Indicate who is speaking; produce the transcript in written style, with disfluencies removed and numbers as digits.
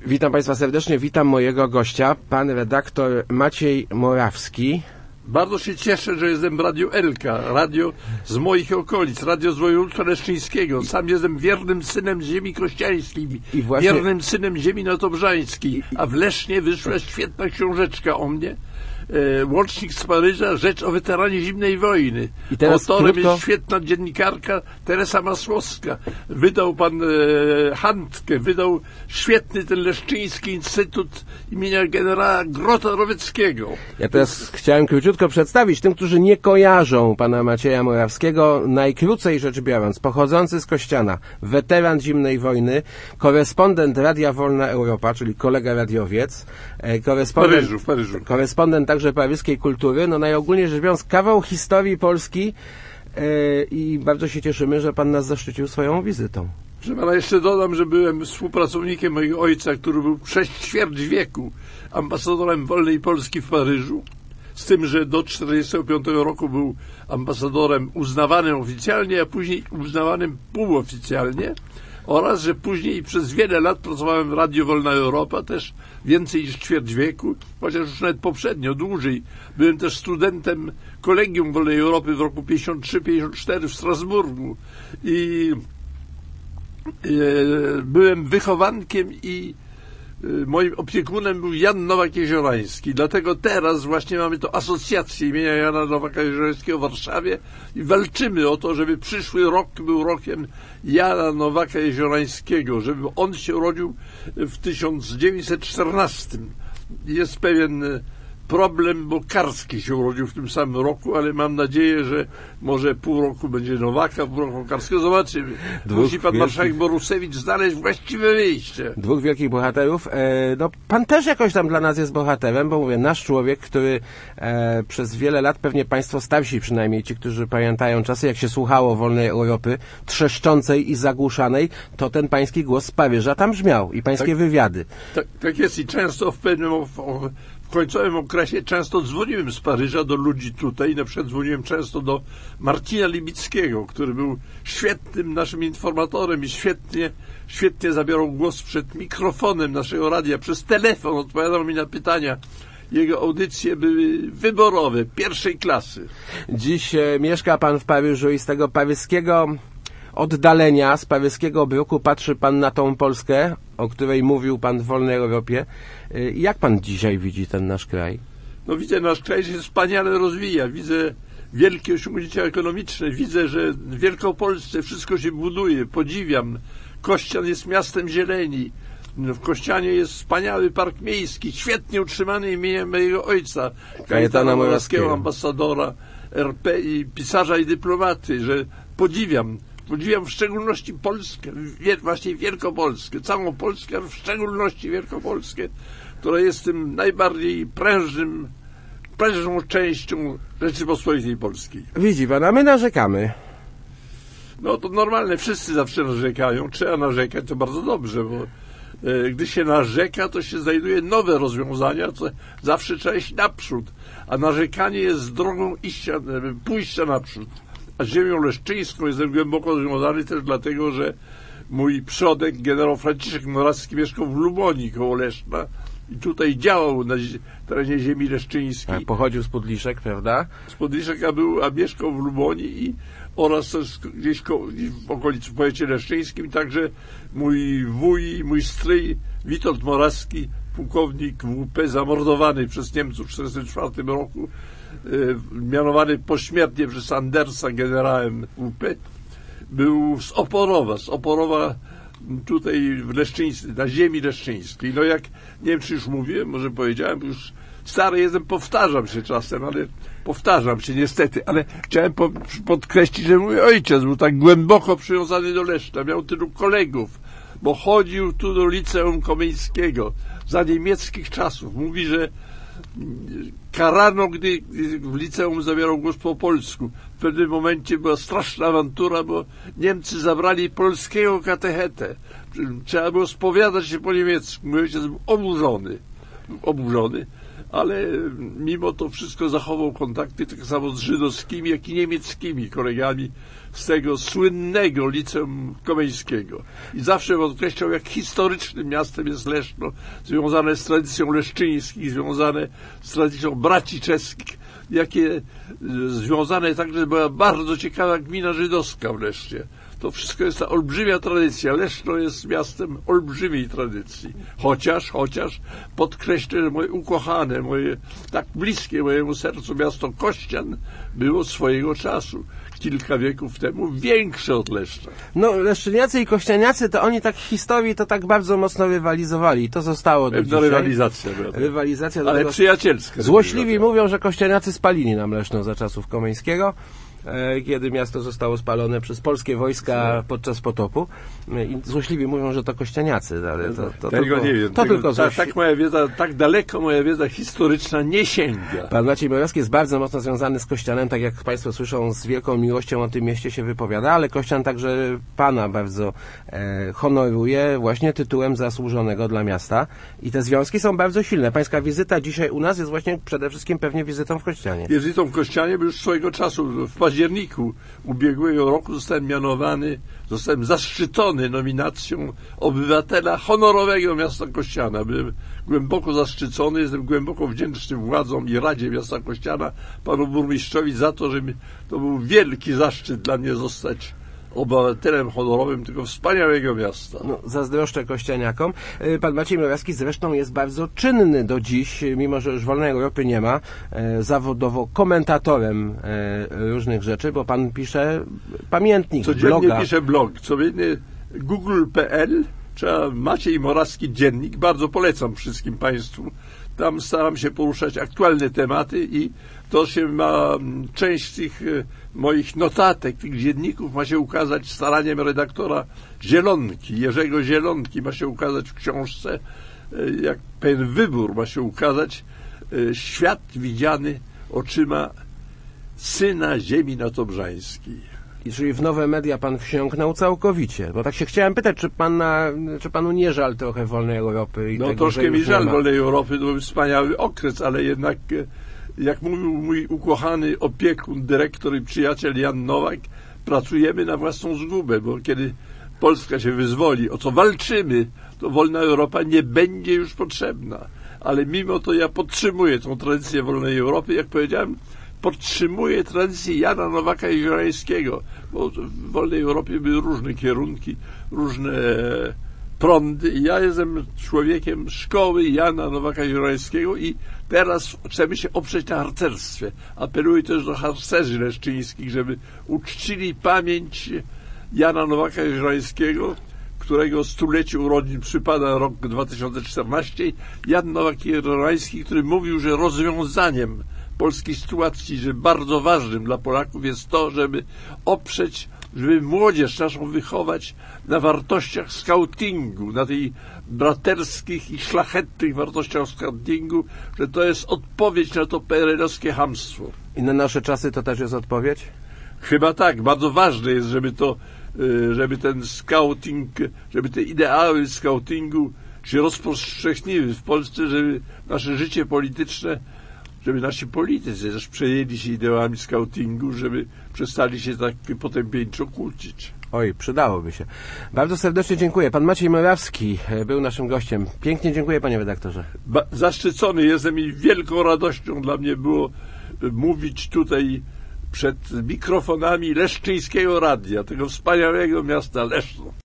Speaker 1: Witam Państwa serdecznie, witam mojego gościa, pan redaktor Maciej Morawski.
Speaker 2: Bardzo się cieszę, że jestem w Radiu Elka, radio z moich okolic, radio z województwa leszczyńskiego. Sam jestem wiernym synem ziemi kościańskiej, wiernym synem ziemi notobrzańskiej, a w Lesznie wyszła świetna książeczka o mnie. Łącznik z Paryża, rzecz o weteranie zimnej wojny.
Speaker 1: I teraz
Speaker 2: autorem jest świetna dziennikarka Teresa Masłowska. Wydał pan Handkę, wydał świetny ten Leszczyński Instytut imienia generała Grota-Roweckiego.
Speaker 1: Ja teraz chciałem króciutko przedstawić tym, którzy nie kojarzą pana Macieja Morawskiego, najkrócej rzecz biorąc, pochodzący z Kościana, weteran zimnej wojny, korespondent Radia Wolna Europa, czyli kolega radiowiec,
Speaker 2: w Paryżu.
Speaker 1: Korespondent także paryskiej kultury, no najogólniej rzecz biorąc kawał historii Polski i bardzo się cieszymy, że pan nas zaszczycił swoją wizytą.
Speaker 2: Proszę pana, jeszcze dodam, że byłem współpracownikiem mojego ojca, który był przez ćwierć wieku ambasadorem wolnej Polski w Paryżu, z tym, że do 1945 roku był ambasadorem uznawanym oficjalnie, a później uznawanym półoficjalnie, oraz, że później przez wiele lat pracowałem w Radiu Wolna Europa, też więcej niż ćwierć wieku, chociaż już nawet poprzednio, dłużej. Byłem też studentem Kolegium Wolnej Europy w roku 53-54 w Strasburgu i byłem wychowankiem i moim opiekunem był Jan Nowak-Jeziorański. Dlatego teraz właśnie mamy to asocjację imienia Jana Nowaka-Jeziorańskiego w Warszawie i walczymy o to, żeby przyszły rok był rokiem Jana Nowaka-Jeziorańskiego, żeby on się urodził w 1914. Jest pewien problem, bo Karski się urodził w tym samym roku, ale mam nadzieję, że może pół roku będzie Nowaka, pół roku Karskiego. Zobaczymy. Musi pan marszałek Borusewicz znaleźć właściwe wyjście.
Speaker 1: Dwóch wielkich bohaterów. No, pan też jakoś tam dla nas jest bohaterem, bo mówię, nasz człowiek, który przez wiele lat, pewnie państwo starsi przynajmniej, ci, którzy pamiętają czasy, jak się słuchało Wolnej Europy, trzeszczącej i zagłuszanej, to ten pański głos z Paryża tam brzmiał i pańskie wywiady.
Speaker 2: Tak jest i często w końcowym okresie często dzwoniłem z Paryża do ludzi tutaj, na przykład dzwoniłem często do Marcina Libickiego, który był świetnym naszym informatorem i świetnie zabierał głos przed mikrofonem naszego radia, przez telefon odpowiadał mi na pytania. Jego audycje były wyborowe, pierwszej klasy.
Speaker 1: Dziś mieszka pan w Paryżu i z tego paryskiego oddalenia, z paryskiego bruku patrzy pan na tą Polskę, o której mówił pan w Wolnej Europie. Jak pan dzisiaj widzi ten nasz kraj?
Speaker 2: No widzę, nasz kraj się wspaniale rozwija. Widzę wielkie osiągnięcia ekonomiczne. Widzę, że w Wielkopolsce wszystko się buduje. Podziwiam. Kościan jest miastem zieleni. W Kościanie jest wspaniały park miejski, świetnie utrzymany imieniem mojego ojca, Kajetana Morawskiego, ambasadora RP i pisarza i dyplomaty, że podziwiam w szczególności Polskę, właśnie Wielkopolskę, całą Polskę, ale w szczególności Wielkopolskę, która jest tym najbardziej prężną częścią Rzeczypospolitej Polskiej.
Speaker 1: Widzi pan, a my narzekamy.
Speaker 2: No to normalne, wszyscy zawsze narzekają, trzeba narzekać, to bardzo dobrze, bo gdy się narzeka, to się znajduje nowe rozwiązania, to zawsze trzeba iść naprzód, a narzekanie jest drogą pójścia naprzód. A z ziemią leszczyńską jestem głęboko związany też dlatego, że mój przodek, generał Franciszek Morawski, mieszkał w Lubonie koło Leszna i tutaj działał na terenie ziemi leszczyńskiej.
Speaker 1: Pochodził z Podliszek, prawda?
Speaker 2: Z Podliszek, a mieszkał w Lubonie oraz gdzieś w okolicy, w powiecie leszczyńskim. Także mój wuj, mój stryj Witold Morawski, pułkownik WP, zamordowany przez Niemców w 1944 roku, mianowany pośmiertnie przez Andersa generałem WP, był z Oporowa tutaj w Leszczyńsku, na ziemi leszczyńskiej. No jak, nie wiem czy już mówiłem, może powiedziałem, już stary jestem, powtarzam się czasem, niestety, ale chciałem podkreślić, że mój ojciec był tak głęboko przywiązany do Leszna, miał tylu kolegów, bo chodził tu do liceum Komeńskiego za niemieckich czasów. Mówi, że karano, gdy w liceum zabierał głos po polsku. W pewnym momencie była straszna awantura, bo Niemcy zabrali polskiego katechetę. Trzeba było spowiadać się po niemiecku. Mój ojciec był oburzony. ale mimo to wszystko zachował kontakty tak samo z żydowskimi, jak i niemieckimi kolegami z tego słynnego Liceum Komeńskiego. I zawsze podkreślał, jak historycznym miastem jest Leszno, związane z tradycją leszczyńskich, związane z tradycją braci czeskich, jakie związane także była bardzo ciekawa gmina żydowska w Lesznie. To wszystko jest ta olbrzymia tradycja. Leszno jest miastem olbrzymiej tradycji. Chociaż podkreślę, że moje ukochane, moje tak bliskie mojemu sercu miasto Kościan było swojego czasu, kilka wieków temu, większe od Leszna.
Speaker 1: No, leszczyniacy i kościaniacy, to oni tak w historii to tak bardzo mocno rywalizowali. I to zostało do dzisiaj.
Speaker 2: Rywalizacja.
Speaker 1: Rywalizacja,
Speaker 2: ale przyjacielska.
Speaker 1: Złośliwi mówią, że kościaniacy spalili nam Leszno za czasów Komeńskiego, kiedy miasto zostało spalone przez polskie wojska podczas potopu. I złośliwi mówią, że to kościaniacy, ale to
Speaker 2: tego nie wiem. Tak moja wiedza, tak daleko moja wiedza historyczna nie sięga.
Speaker 1: Pan Maciej Morawski jest bardzo mocno związany z Kościanem, tak jak Państwo słyszą, z wielką miłością o tym mieście się wypowiada, ale Kościan także Pana bardzo honoruje właśnie tytułem zasłużonego dla miasta i te związki są bardzo silne. Pańska wizyta dzisiaj u nas jest właśnie przede wszystkim pewnie wizytą w Kościanie.
Speaker 2: Wizytą w Kościanie, bo już swojego czasu w październiku ubiegłego roku zostałem zaszczycony nominacją obywatela honorowego miasta Kościana. Byłem głęboko zaszczycony, jestem głęboko wdzięczny władzom i Radzie Miasta Kościana, panu burmistrzowi za to, że to był wielki zaszczyt dla mnie zostać obywatelem honorowym tego wspaniałego miasta.
Speaker 1: No, zazdroszczę kościaniakom. Pan Maciej Morawski zresztą jest bardzo czynny do dziś, mimo że już wolnej Europy nie ma, zawodowo komentatorem różnych rzeczy, bo pan pisze pamiętnik,
Speaker 2: codziennie
Speaker 1: bloga.
Speaker 2: Pisze blog, codziennie google.pl, Maciej Morawski Dziennik, bardzo polecam wszystkim Państwu. Tam staram się poruszać aktualne tematy i to się ma, część tych moich notatek, tych dzienników ma się ukazać staraniem redaktora Zielonki, Jerzego Zielonki, ma się ukazać w książce, jak pewien wybór ma się ukazać, świat widziany oczyma syna ziemi natobrzańskiej.
Speaker 1: Czyli w nowe media pan wsiąknął całkowicie, bo tak się chciałem pytać, czy panu nie żal trochę wolnej Europy? I
Speaker 2: no
Speaker 1: tego,
Speaker 2: troszkę mi żal wolnej Europy, to był wspaniały okres, ale jednak, jak mówił mój ukochany opiekun, dyrektor i przyjaciel Jan Nowak, pracujemy na własną zgubę, bo kiedy Polska się wyzwoli, o co walczymy, to wolna Europa nie będzie już potrzebna. Ale mimo to ja podtrzymuję tą tradycję wolnej Europy, jak powiedziałem, podtrzymuje tradycję Jana Nowaka Jurańskiego, bo w wolnej Europie były różne kierunki, różne prądy i ja jestem człowiekiem szkoły Jana Nowaka Jurańskiego i teraz chcemy się oprzeć na harcerstwie. Apeluję też do harcerzy leszczyńskich, żeby uczcili pamięć Jana Nowaka Jurańskiego, którego stuleciu urodzin przypada rok 2014. Jan Nowak Jurański, który mówił, że rozwiązaniem polskiej sytuacji, że bardzo ważnym dla Polaków jest to, żeby żeby młodzież naszą wychować na wartościach skautingu, na tych braterskich i szlachetnych wartościach skautingu, że to jest odpowiedź na to PRL-owskie chamstwo.
Speaker 1: I na nasze czasy to też jest odpowiedź?
Speaker 2: Chyba tak. Bardzo ważne jest, żeby ten skauting, żeby te ideały skautingu się rozpowszechniły w Polsce, żeby nasze życie polityczne, żeby nasi politycy też przejęli się ideałami skautingu, żeby przestali się tak potępieńczo kłócić.
Speaker 1: Oj, przydałoby się. Bardzo serdecznie dziękuję. Pan Maciej Morawski był naszym gościem. Pięknie dziękuję, panie redaktorze.
Speaker 2: Zaszczycony jestem i wielką radością dla mnie było mówić tutaj przed mikrofonami Leszczyńskiego Radia, tego wspaniałego miasta Leszno.